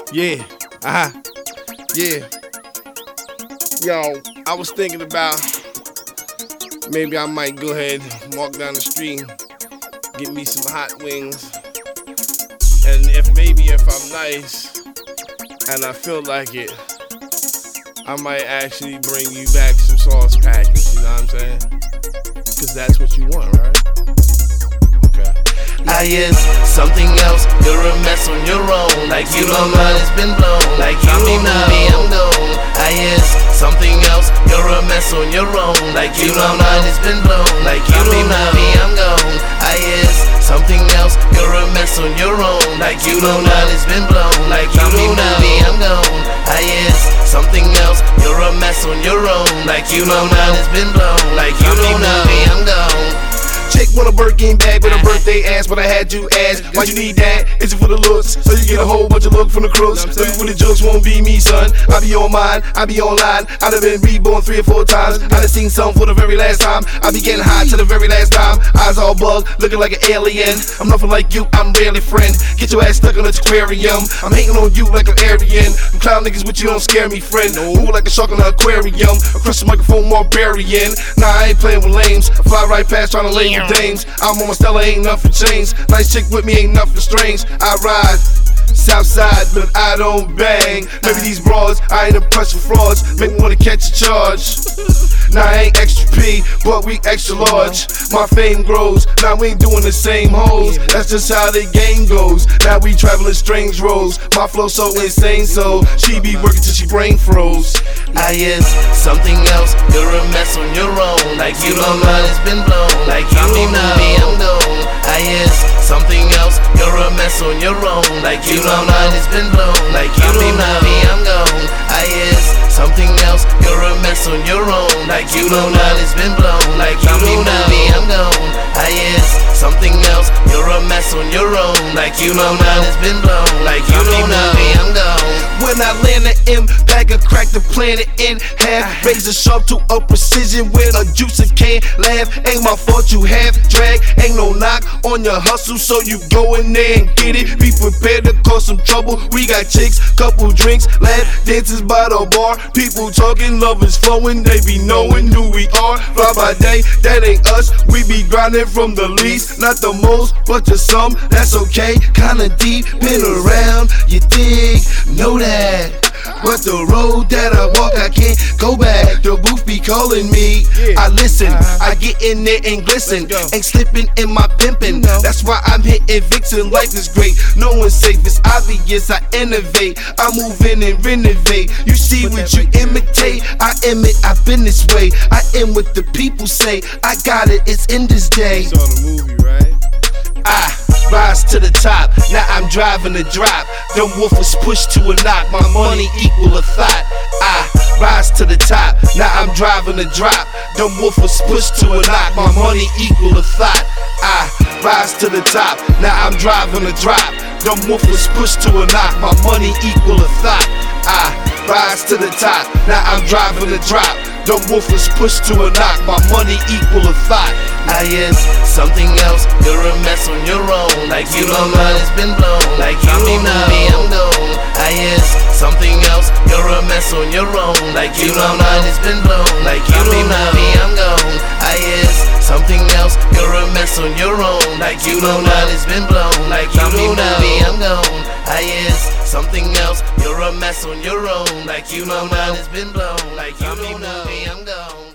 Yeah, yeah. Yo, I was thinking about maybe I might go ahead and walk down the street, get me some hot wings, and if I'm nice and I feel like it, I might actually bring you back some sauce packets, you know what I'm saying? Cause that's what you want, right? Okay. I is something else, you're a mess on your own. Like you don't know it's been blown. Like you don't know me, I'm gone. I is something else, you're a mess on your own. Like you don't know it's been blown. Like you don't know me, I'm gone. I is something else, you're a mess on your own. Like you don't know it's been blown. Like you don't know me, I'm gone. I is something else, you're a mess on your own. Like you don't know it's been blown. Like you don't know me, I'm gone. Chick want a Birkin bag with a birthday ass, but I had to ask, why you need that? Is it for the looks? So you get a whole bunch of look from the crooks. Looking for the jokes won't be me, son. I be on mine, I be online. I done been reborn 3 or 4 times. I done seen some for the very last time. I be getting high to the very last time. Eyes all bugged, looking like an alien. I'm nothing like you, I'm rarely friend. Get your ass stuck in an aquarium. I'm hating on you like an Aryan. Them clown niggas with you don't scare me, friend. Move like a shark in an aquarium. Across the microphone, barbarian. Nah, I ain't playing with lames. I fly right past trying to lay with dames. I'm on my Stella, ain't nothing changed. Nice chick with me, ain't nothing strange. I ride Southside, but I don't bang. Maybe these bras, I ain't impressed with frauds. Make me wanna catch a charge. Nah, I ain't extra P, but we extra large. My fame grows, now we ain't doing the same hoes. That's just how the game goes. Now we traveling strange roads. My flow so insane, so she be working till she brain froze. I is something else, you're a mess on your own. Like you don't know it's been blown. Like you don't know me, I'm gone. I is something else, you're a mess on your own. Like you don't know it's been blown. Like you don't know me, I'm gone. I is something else, you're a mess on your own. Like you don't know it's been blown. Like you don't know me, I'm gone. I is something else, you're a mess on your own. Like you don't know it's been blown. Like you don't know me, I'm gone. When I land the impact, I crack the planet in half. Razor sharp to a precision with a juicer can't laugh. Ain't my fault you half drag. Ain't no knock on your hustle, so you go in there and get it. Be prepared to cause some trouble. We got chicks, couple drinks, lap dances by the bar. People talking, love is flowing. They be knowing who we are. Fly by day, that ain't us. We be grinding from the least, not the most, but just some. That's okay. Kinda deep, been around, you dig, know that. But the road that I walk, I can't go back. The booth be calling me, I listen, I get in there and glisten. Ain't slipping in my pimpin', that's why I'm hitting Vixen. Life is great, no one's safe, it's obvious. I innovate, I move in and renovate. You see what you imitate, I emit, I've been this way. I am what the people say, I got it, it's in this day. It's on the movie, right? I rise to the top, now I'm driving the drop. Them woofers pushed to a knock, my money equal a thought. I rise to the top, now I'm driving the drop. Them woofers pushed to a knock, my money equal a thought. I rise to the top, now I'm driving the drop. Them woofers pushed to a knock, my money equal a thought. I rise to the top, now I'm driving the drop. Them woofers pushed to a knock, my money equal a thought. I is something else, you're a mess on your own. Like you don't know it's been blown. Like you don't know me, I'm gone. I is something else, you're a mess on your own. Like you don't know it's been blown. Like you don't know me, I'm gone. I is something else, you're a mess on your own. Like you don't know it's been blown. Like you don't know me, I'm gone. I is something else, you're a mess on your own. Like you don't know it's been blown. Like you don't know me, I'm gone.